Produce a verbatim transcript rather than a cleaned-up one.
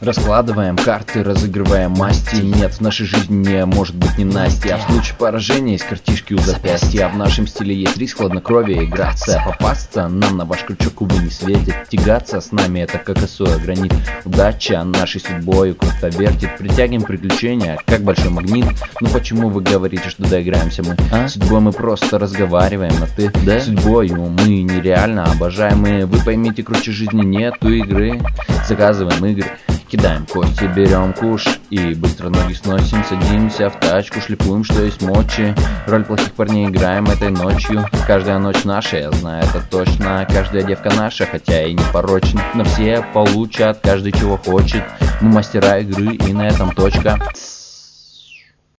Раскладываем карты, разыгрываем масти. Нет, в нашей жизни не может быть ни Настя. А в случае поражения есть картишки у запястья. В нашем стиле есть риск, хладнокровие и грация. Попасться нам на ваш крючок, увы, не светит. Тягаться с нами это как косой гранит. Удача нашей судьбой круто вертит. Притягиваем приключения, как большой магнит. Ну почему вы говорите, что доиграемся мы? А? Судьбой мы просто разговариваем на ты. Да? Судьбою мы нереально обожаемые. Вы поймите, круче жизни нету игры. Заказываем игры, кидаем кости, берем куш и быстро ноги сносим. Садимся в тачку, шлифуем, что есть мочи. Роль плохих парней играем этой ночью. Каждая ночь наша, я знаю это точно. Каждая девка наша, хотя и не порочна. Но все получат, каждый чего хочет. Мы мастера игры, и на этом точка.